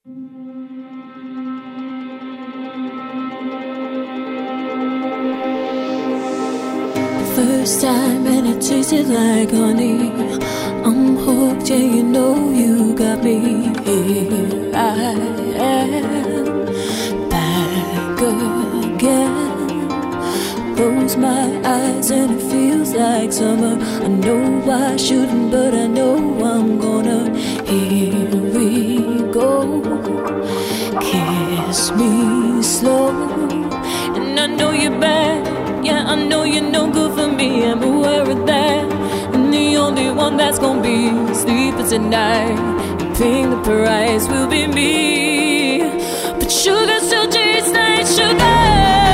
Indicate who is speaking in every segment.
Speaker 1: First time and it tasted like honey. I'm hooked, yeah, you know you got me. Here I am, back again. Close my eyes and it feels like summer. I know I shouldn't, but I know I'm gonna. Here we go. Kiss me slow. And I know you're bad. Yeah, I know you're no good for me, I'm aware of that. And the only one that's gonna be sleepless at night, and paying the price will be me. But sugar still tastes like sugar.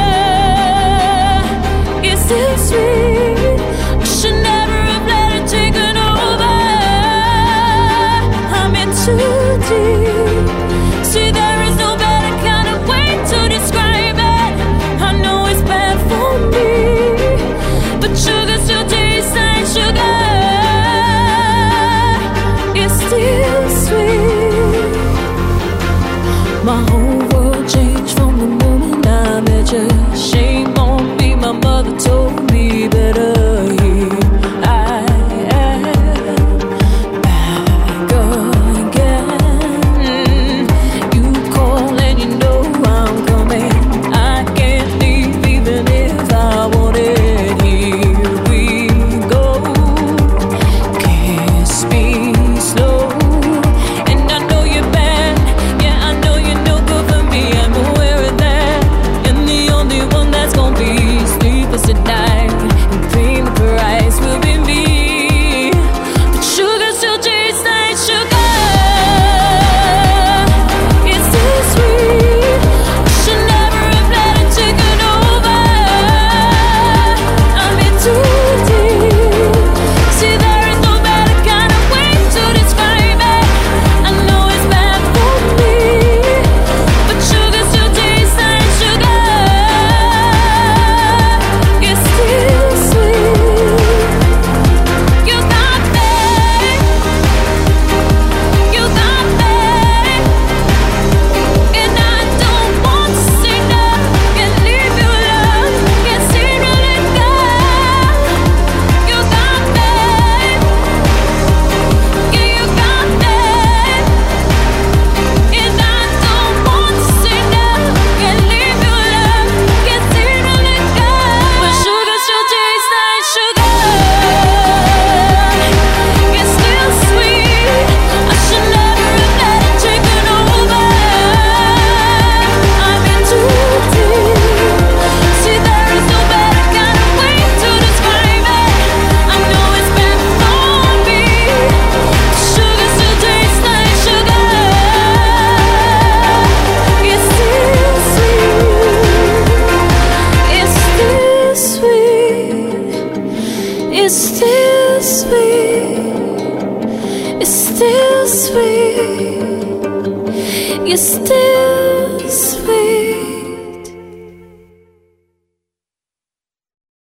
Speaker 1: It's still sweet. I should never have let it take it over. I'm in too deep. See, there is no better kind of way to describe it. I know it's bad for me, but sugar still tastes like sugar. It's still sweet. My whole world changed from the moment I met you. Shame on me, my mother told me better. Here I am, back again. You call and you know I'm coming. I can't leave even if I wanted. Here we go. Kiss me slow. And I know you're bad. Yeah, I know you're no good for me. I'm aware of that. And the only one that's gonna be sleepless at night and paying the price will be me. But sugar still tastes like sugar. It's still sweet. I should never have let it take it over. I'm in too deep. See, there is no better kind of way to describe it. I know it's bad for me, but sugar still tastes like sugar. It's still sweet. You got me. You got me. And I don't want to say no. Can't leave you alone. Can't seem to let go. You got me. Yeah, you got me. And I don't want to say no. Can't leave you alone. Can't seem to let go. But sugar still tastes like sugar. It's still sweet. I should never have let it take it over. I'm in too deep. See, there is no better kind of way to describe it. I know it's bad for me. Sugar still tastes like sugar. It's still sweet. It's still sweet. It's still sweet. It's still sweet. It's still sweet.